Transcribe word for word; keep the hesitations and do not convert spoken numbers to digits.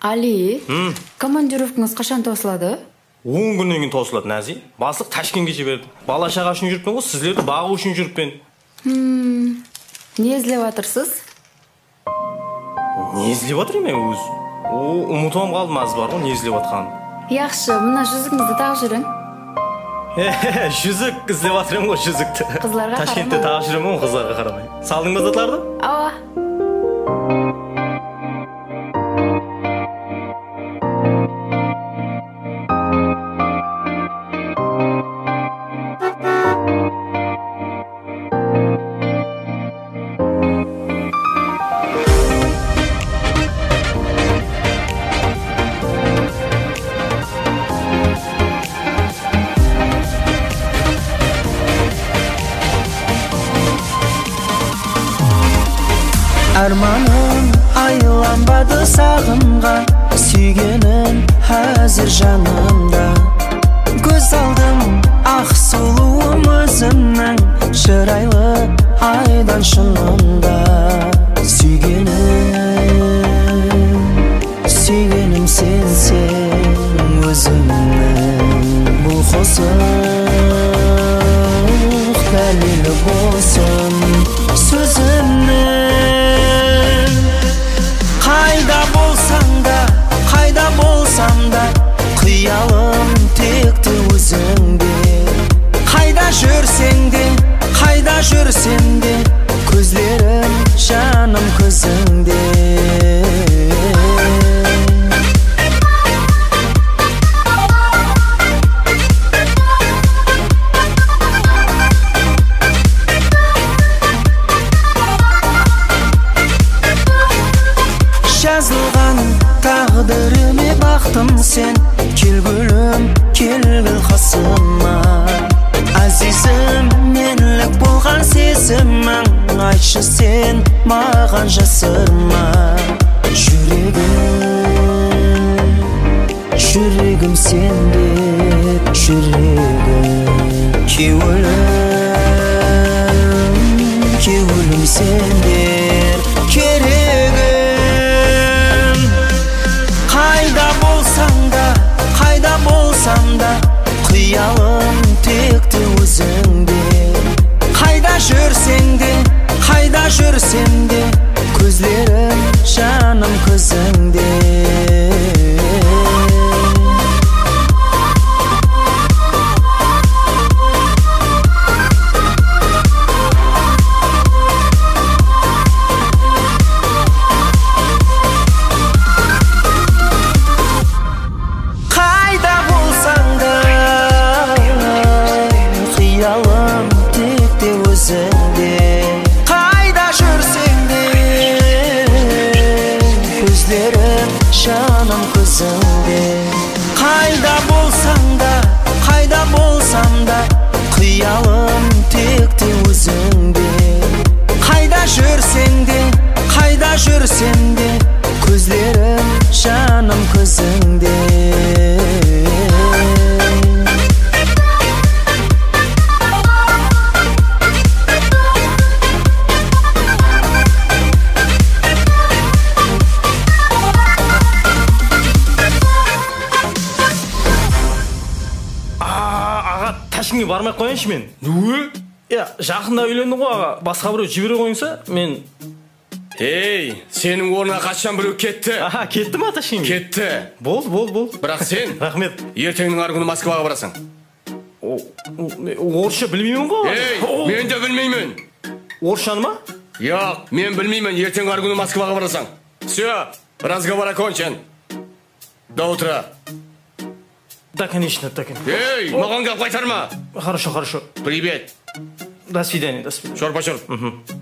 Али, командировкаңыз қашан тосылады? он күннен кейін тосылады, Нәзи. Басылық Ташкентке жіберді. Бала шаға үшін жүріппен ғой, сіздерді бағу үшін жүріппен. Не іздеп жатырсыз? Не іздеп жатыр мен өз? О, ұмытып қалдым аз бар ғой, не іздеп жатқанын. Яқшы, мына жүзігіңізді тағып жүрің. Жүзік іздеп жатырмын ғой, жүзікті. Қызларға қарамай. Ташкентте тағып жүремін ғой, қызларға қарамай. Салдың ба затларды? Ава. Арманым айланбады сағынған, сүйгенім әзір жанымда. Көз алдым ақ сұлуым өзімнің, шырайлы айдан шынында. Сүйгенім, сүйгенім сенсең өзімнің. Бұл қосық дәлелі болсын сөзімнің. Қайда болсаң да, қайда болсам да, қиялым текті өзіңде. Қайда жүрсең де, қайда жүрсем де, көздерім жаным көзіңде. Жазылған тағдырыме бақтым сен, кел гүлім, кел гүл қасыма. Азизім, менлік болған сезімің, айтшы сен маған жасырма. Жүрегім, жүрегім сенде, жүрегім кеуілім, кеуілім сендер керегім. Қайда болсаң да, қайда болсам да, қиялым текті өзіңде. Қайда жүрсең де, қайда жүрсем де, көздерім жаным көзіңде. Қайда жүрсең де, көздерім жаным көзіңде. Қайда болсаң да, қайда болсам да, қиялым текті өзіңде. Қайда жүрсең де, қайда жүрсем де, көздерім жаным көзіңде. Ташкентке бармай қояйыншы мен. Нөе? Я, жақында үйлендім ғой аға. Басқа біреу жібере қойынса, мен... Ей, сенің орнына қашан біреу кетті? Аха, кетті ма Ташкентке? Кетті. Болды, болды, болды. Бірақ сен рахмет. Ертеңнің арғы күні Москваға барасың. Орысша білмеймін ғой. Ей, мен де білмеймін. Орысшаны ма? Жоқ, мен білмеймін. Ертеңнің арғы күні Москваға барасың. Все, разговор окончен. До утра. Да, конечно, да, конечно. Ей, маған қап қайтарма. Хорошо, хорошо. Привет. До свидания, до свидания. Шорпа-шорп.